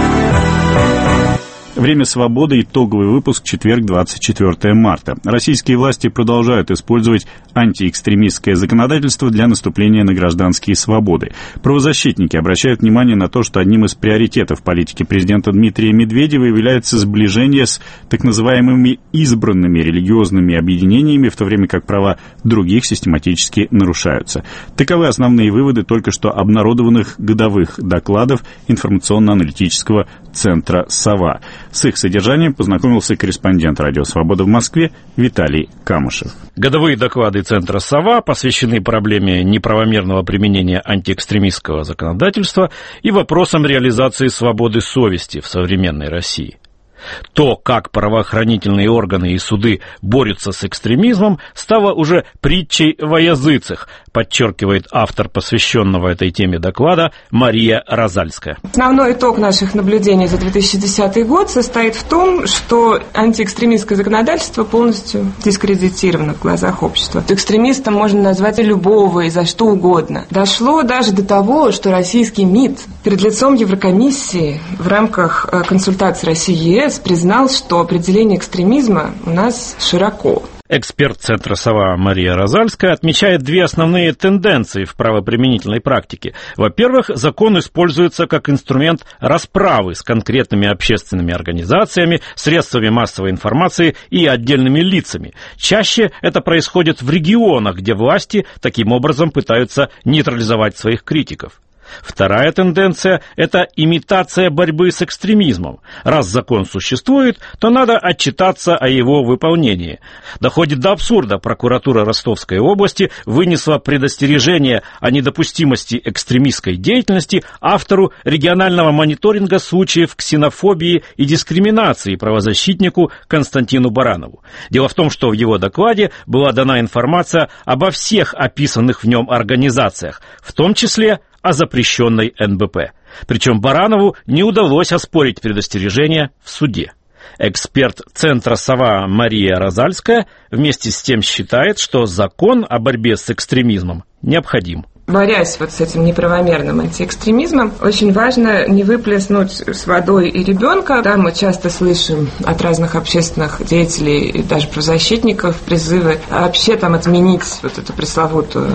Время свободы. Итоговый выпуск. Четверг, 24 марта. Российские власти продолжают использовать антиэкстремистское законодательство для наступления на гражданские свободы. Правозащитники обращают внимание на то, что одним из приоритетов политики президента Дмитрия Медведева является сближение с так называемыми избранными религиозными объединениями, в то время как права других систематически нарушаются. Таковы основные выводы только что обнародованных годовых докладов информационно-аналитического центра «Сова». С их содержанием познакомился корреспондент «Радио Свобода» в Москве Виталий Камышев. Годовые доклады центра «Сова» посвящены проблеме неправомерного применения антиэкстремистского законодательства и вопросам реализации свободы совести в современной России. То, как правоохранительные органы и суды борются с экстремизмом, стало уже притчей во языцах, подчеркивает автор посвященного этой теме доклада Мария Розальская. Основной итог наших наблюдений за 2010 год состоит в том, что антиэкстремистское законодательство полностью дискредитировано в глазах общества. Экстремистом можно назвать любого и за что угодно. Дошло даже до того, что российский МИД перед лицом Еврокомиссии в рамках консультаций России-ЕС признал, что определение экстремизма у нас широко. Эксперт центра «Сова» Мария Розальская отмечает две основные тенденции в правоприменительной практике. Во-первых, закон используется как инструмент расправы с конкретными общественными организациями, средствами массовой информации и отдельными лицами. Чаще это происходит в регионах, где власти таким образом пытаются нейтрализовать своих критиков. Вторая тенденция – это имитация борьбы с экстремизмом. Раз закон существует, то надо отчитаться о его выполнении. Доходит до абсурда. Прокуратура Ростовской области вынесла предостережение о недопустимости экстремистской деятельности автору регионального мониторинга случаев ксенофобии и дискриминации правозащитнику Константину Баранову. Дело в том, что в его докладе была дана информация обо всех описанных в нем организациях, в том числе о запрещенной НБП. Причем Баранову не удалось оспорить предостережение в суде. Эксперт центра «Сова» Мария Розальская вместе с тем считает, что закон о борьбе с экстремизмом необходим. Борясь вот с этим неправомерным антиэкстремизмом, очень важно не выплеснуть с водой и ребенка. Да, мы часто слышим от разных общественных деятелей и даже правозащитников призывы вообще там отменить вот эту пресловутую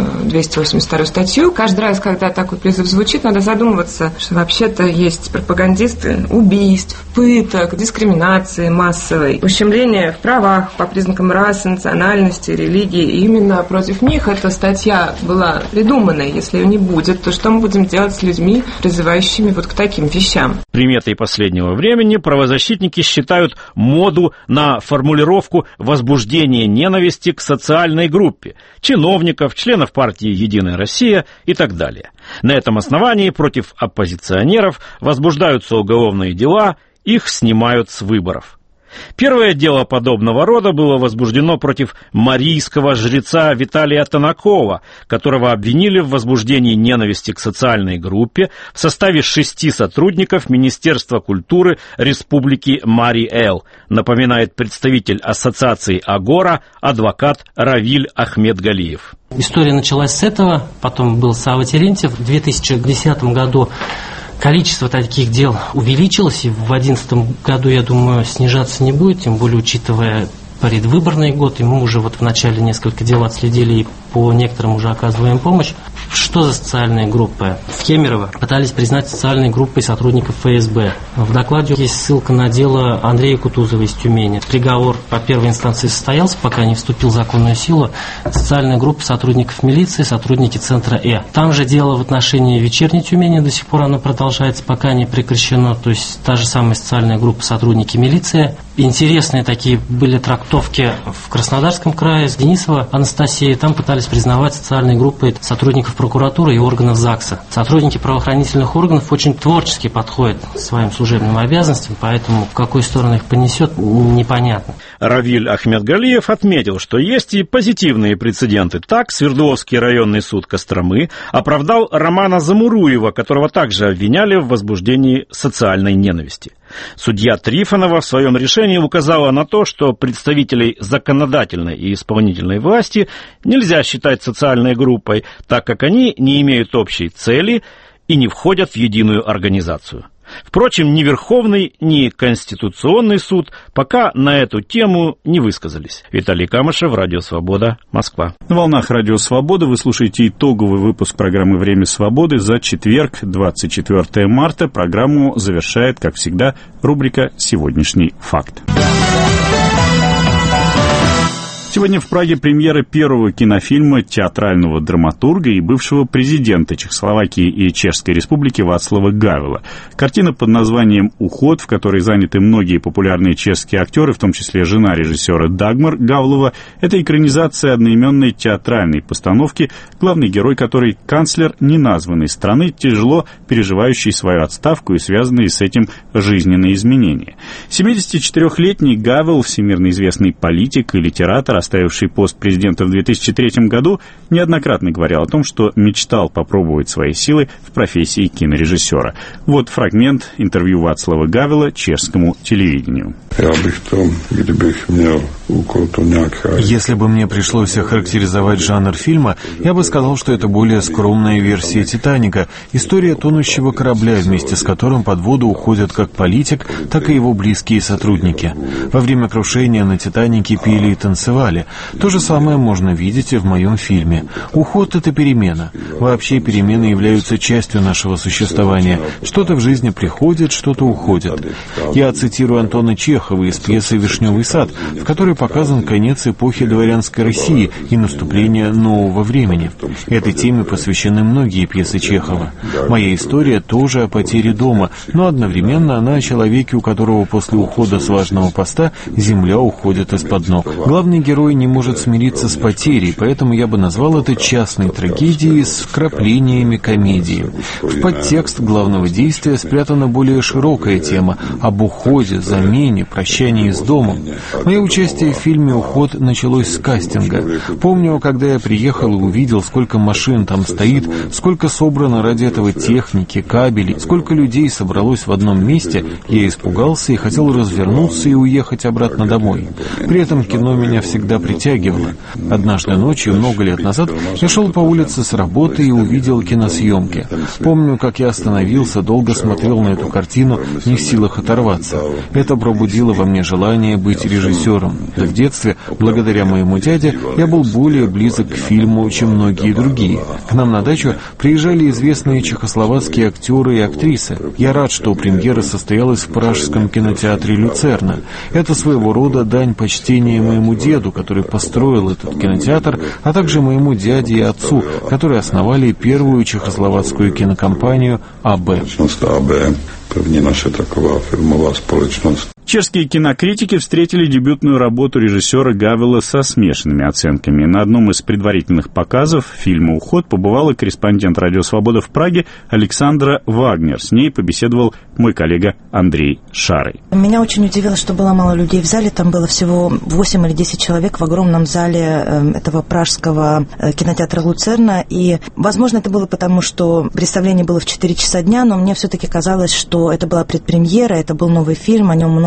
282 статью. Каждый раз, когда такой призыв звучит, надо задумываться, что вообще-то есть пропагандисты убийств, пыток, дискриминации массовой, ущемления в правах по признакам расы, национальности, религии. И именно против них эта статья была придумана. Если ее не будет, то что мы будем делать с людьми, призывающими вот к таким вещам? Приметой последнего времени правозащитники считают моду на формулировку возбуждения ненависти к социальной группе, чиновников, членов партии «Единая Россия» и так далее. На этом основании против оппозиционеров возбуждаются уголовные дела, их снимают с выборов. Первое дело подобного рода было возбуждено против марийского жреца Виталия Танакова, которого обвинили в возбуждении ненависти к социальной группе в составе 6 сотрудников Министерства культуры Республики Марий-Эл, напоминает представитель ассоциации «Агора» адвокат Равиль Ахмедгалиев. История началась с этого, потом был Сава Терентьев. В 2010 году количество таких дел увеличилось, и в 2011 году, я думаю, снижаться не будет, тем более учитывая предвыборный год, и мы уже вот в начале несколько дел отследили и по некоторым уже оказываем помощь. Что за социальные группы? В Кемерово пытались признать социальной группой сотрудников ФСБ. В докладе есть ссылка на дело Андрея Кутузова из Тюмени. Приговор по первой инстанции состоялся, пока не вступил в законную силу. Социальная группа сотрудников милиции, сотрудники центра Там же дело в отношении вечерней Тюмени, до сих пор оно продолжается, пока не прекращено. То есть та же самая социальная группа сотрудники милиции. Интересные такие были трактовки в Краснодарском крае с Денисова Анастасией. Там пытались признавать социальные группы сотрудников прокуратуры и органов ЗАГСа. Сотрудники правоохранительных органов очень творчески подходят к своим служебным обязанностям, поэтому в какую сторону их понесет, непонятно. Равиль Ахмедгалиев отметил, что есть и позитивные прецеденты. Так, Свердловский районный суд Костромы оправдал Романа Замуруева, которого также обвиняли в возбуждении социальной ненависти. Судья Трифонова в своем решении указала на то, что представителей законодательной и исполнительной власти нельзя считать социальной группой, так как они не имеют общей цели и не входят в единую организацию. Впрочем, ни Верховный, ни Конституционный суд пока на эту тему не высказались. Виталий Камышев, Радио Свобода, Москва. На волнах Радио Свобода вы слушаете итоговый выпуск программы «Время свободы» за четверг, 24 марта. Программу завершает, как всегда, рубрика «Сегодняшний факт». Сегодня в Праге премьера первого кинофильма театрального драматурга и бывшего президента Чехословакии и Чешской Республики Вацлава Гавела. Картина под названием «Уход», в которой заняты многие популярные чешские актеры, в том числе жена режиссера Дагмар Гавлова, это экранизация одноименной театральной постановки, главный герой которой канцлер неназванной страны, тяжело переживающий свою отставку и связанные с этим жизненные изменения. 74-летний Гавел, всемирно известный политик и литератор, оставивший пост президента в 2003 году, неоднократно говорил о том, что мечтал попробовать свои силы в профессии кинорежиссера. Вот фрагмент интервью Вацлава Гавела чешскому телевидению. Если бы мне пришлось охарактеризовать жанр фильма, я бы сказал, что это более скромная версия «Титаника», история тонущего корабля, вместе с которым под воду уходят как политик, так и его близкие сотрудники. Во время крушения на «Титанике» пили и танцевали. То же самое можно видеть и в моем фильме. Уход — это перемена. Вообще перемены являются частью нашего существования. Что-то в жизни приходит, что-то уходит. Я цитирую Антона Чехова из пьесы «Вишневый сад», в которой показан конец эпохи дворянской России и наступление нового времени. Этой теме посвящены многие пьесы Чехова. Моя история тоже о потере дома, но одновременно она о человеке, у которого после ухода с важного поста земля уходит из-под ног. Главный герой не может смириться с потерей, поэтому я бы назвал это частной трагедией с вкраплениями комедии. В подтекст главного действия спрятана более широкая тема об уходе, замене, прощании с домом. Мое участие в фильме «Уход» началось с кастинга. Помню, когда я приехал и увидел, сколько машин там стоит, сколько собрано ради этого техники, кабелей, сколько людей собралось в одном месте, я испугался и хотел развернуться и уехать обратно домой. При этом кино меня всегда притягивало. Однажды ночью, много лет назад, я шел по улице с работы и увидел киносъемки. Помню, как я остановился, долго смотрел на эту картину, не в силах оторваться. Это пробудило во мне желание быть режиссером. В детстве, благодаря моему дяде, я был более близок к фильму, чем многие другие. К нам на дачу приезжали известные чехословацкие актеры и актрисы. Я рад, что премьера состоялась в Пражском кинотеатре «Люцерна». Это своего рода дань почтения моему деду, который построил этот кинотеатр, а также моему дяде и отцу, которые основали первую чехословацкую кинокомпанию АБ. Чешские кинокритики встретили дебютную работу режиссера Гавела со смешанными оценками. На одном из предварительных показов фильма «Уход» побывала корреспондент «Радио Свобода» в Праге Александра Вагнер. С ней побеседовал мой коллега Андрей Шарый. Меня очень удивило, что было мало людей в зале. Там было всего 8 или 10 человек в огромном зале этого пражского кинотеатра «Люцерна». И, возможно, это было потому, что представление было в 4 часа дня, но мне все-таки казалось, что это была предпремьера, это был новый фильм, о нем много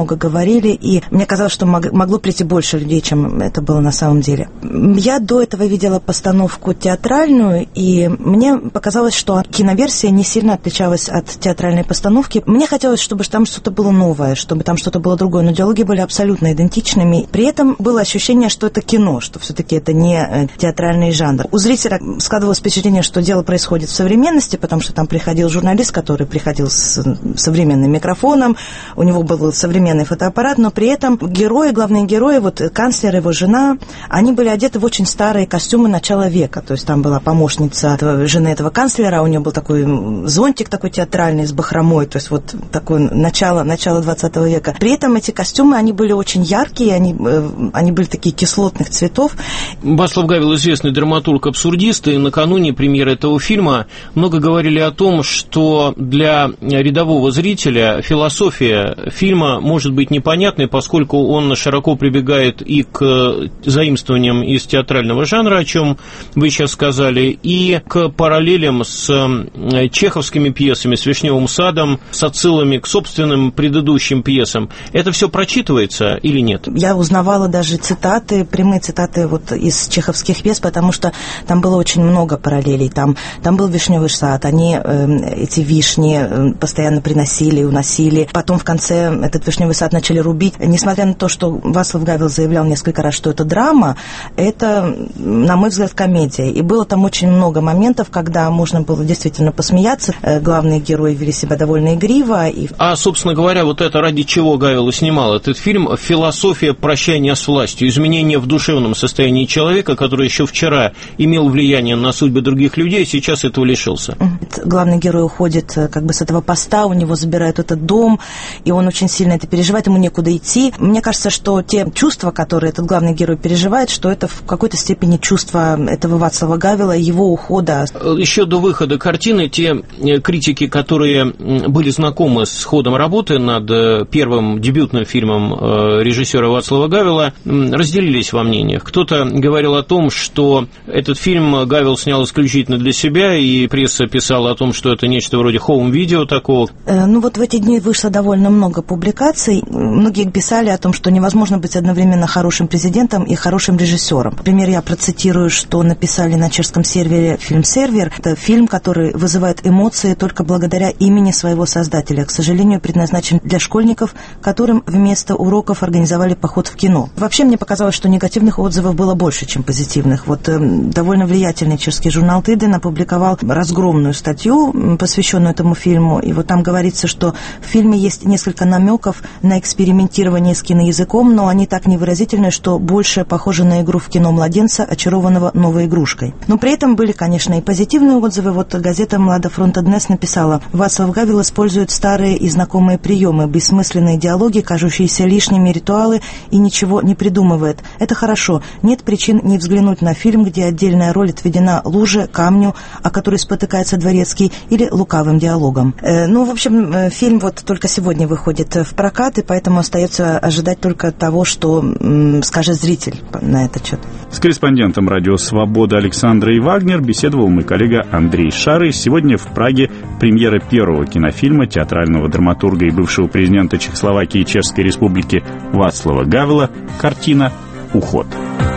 много говорили, и мне казалось, что могло прийти больше людей, чем это было на самом деле. Я до этого видела постановку театральную, и мне показалось, что киноверсия не сильно отличалась от театральной постановки. Мне хотелось, чтобы там что-то было новое, чтобы там что-то было другое, но диалоги были абсолютно идентичными. При этом было ощущение, что это кино, что все-таки это не театральный жанр. У зрителя складывалось впечатление, что дело происходит в современности, потому что там приходил журналист, который приходил с современным микрофоном, у него был современный фотоаппарат, но при этом главные герои, вот канцлер и его жена, они были одеты в очень старые костюмы начала века. То есть там была помощница жены этого канцлера, у нее был такой зонтик такой театральный с бахромой, то есть вот такое начало 20 века. При этом эти костюмы, они были очень яркие, они были такие кислотных цветов. Вацлав Гавел известный драматург-абсурдист, и накануне премьеры этого фильма много говорили о том, что для рядового зрителя философия фильма может быть непонятной, поскольку он широко прибегает и к заимствованиям из театрального жанра, о чем вы сейчас сказали, и к параллелям с чеховскими пьесами, с «Вишневым садом», с отсылами к собственным предыдущим пьесам. Это все прочитывается или нет? Я узнавала даже цитаты, прямые цитаты вот из чеховских пьес, потому что там было очень много параллелей. Там был «Вишневый сад», они эти вишни постоянно приносили и уносили. Потом в конце этот «Вишневый сад» начали рубить. Несмотря на то, что Вацлав Гавел заявлял несколько раз, что это драма, это, на мой взгляд, комедия. И было там очень много моментов, когда можно было действительно посмеяться. Главные герои вели себя довольно игриво. А, собственно говоря, вот это ради чего Гавел снимал этот фильм? Философия прощания с властью, изменение в душевном состоянии человека, который еще вчера имел влияние на судьбы других людей, сейчас этого лишился. Главный герой уходит как бы с этого поста, у него забирают этот дом, и он очень сильно это переживает, ему некуда идти. Мне кажется, что те чувства, которые этот главный герой переживает, что это в какой-то степени чувство этого Вацлава Гавела, его ухода. Еще до выхода картины те критики, которые были знакомы с ходом работы над первым дебютным фильмом режиссера Вацлава Гавела, разделились во мнениях. Кто-то говорил о том, что этот фильм Гавел снял исключительно для себя, и пресса писала о том, что это нечто вроде хоум-видео такого. Ну вот в эти дни вышло довольно много публикаций. Многие писали о том, что невозможно быть одновременно хорошим президентом и хорошим режиссером. Например, я процитирую, что написали на чешском сервере фильм «Сервер». Это фильм, который вызывает эмоции только благодаря имени своего создателя. К сожалению, предназначен для школьников, которым вместо уроков организовали поход в кино. Вообще, мне показалось, что негативных отзывов было больше, чем позитивных. Вот довольно влиятельный чешский журнал «Тиден» опубликовал разгромную статью, посвященную этому фильму. И вот там говорится, что в фильме есть несколько намеков на экспериментирование с киноязыком, но они так невыразительны, что больше похожи на игру в кино младенца, очарованного новой игрушкой. Но при этом были, конечно, и позитивные отзывы. Вот газета «Млада фронта Днес» написала: Вацлав Гавел использует старые и знакомые приемы, бессмысленные диалоги, кажущиеся лишними, ритуалы, и ничего не придумывает. Это хорошо. Нет причин не взглянуть на фильм, где отдельная роль отведена луже, камню, о которой спотыкается дворецкий, или лукавым диалогом. В общем, фильм вот только сегодня выходит в прокат, и поэтому остается ожидать только того, что скажет зритель на этот счет. С корреспондентом «Радио Свобода» Александрой Вагнер беседовал мой коллега Андрей Шарый. Сегодня в Праге премьера первого кинофильма театрального драматурга и бывшего президента Чехословакии и Чешской Республики Вацлава Гавела, картина «Уход».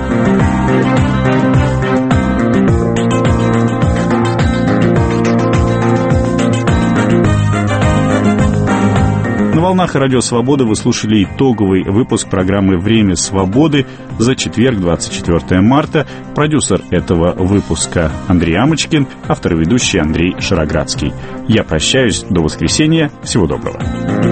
На волнах Радио Свобода вы слушали итоговый выпуск программы «Время свободы» за четверг, 24 марта. Продюсер этого выпуска Андрей Амочкин, автор и ведущий Андрей Шароградский. Я прощаюсь до воскресенья. Всего доброго.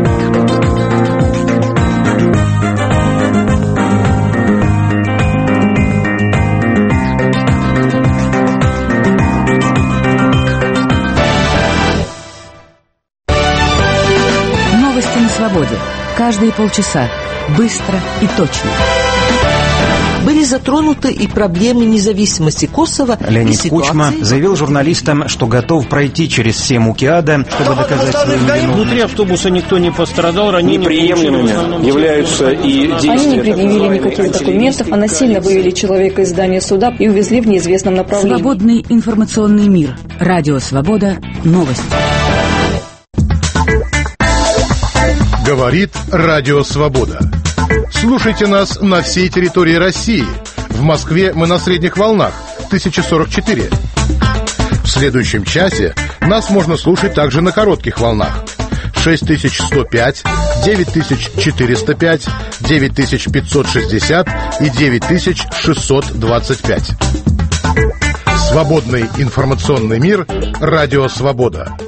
Каждые полчаса. Быстро и точно. Были затронуты и проблемы независимости Косово. Леонид Кучма заявил журналистам, что готов пройти через все муки ада, чтобы доказать свою невиновность. Внутри автобуса никто не пострадал, ранения неприемлемыми являются и действия. Они не предъявили никаких документов, а насильно вывели человека из здания суда и увезли в неизвестном направлении. Свободный информационный мир. Радио Свобода. Новости. Говорит Радио Свобода. Слушайте нас на всей территории России. В Москве мы на средних волнах 1044. В следующем часе нас можно слушать также на коротких волнах 6105, 9405, 9560 и 9625. Свободный информационный мир. Радио Свобода.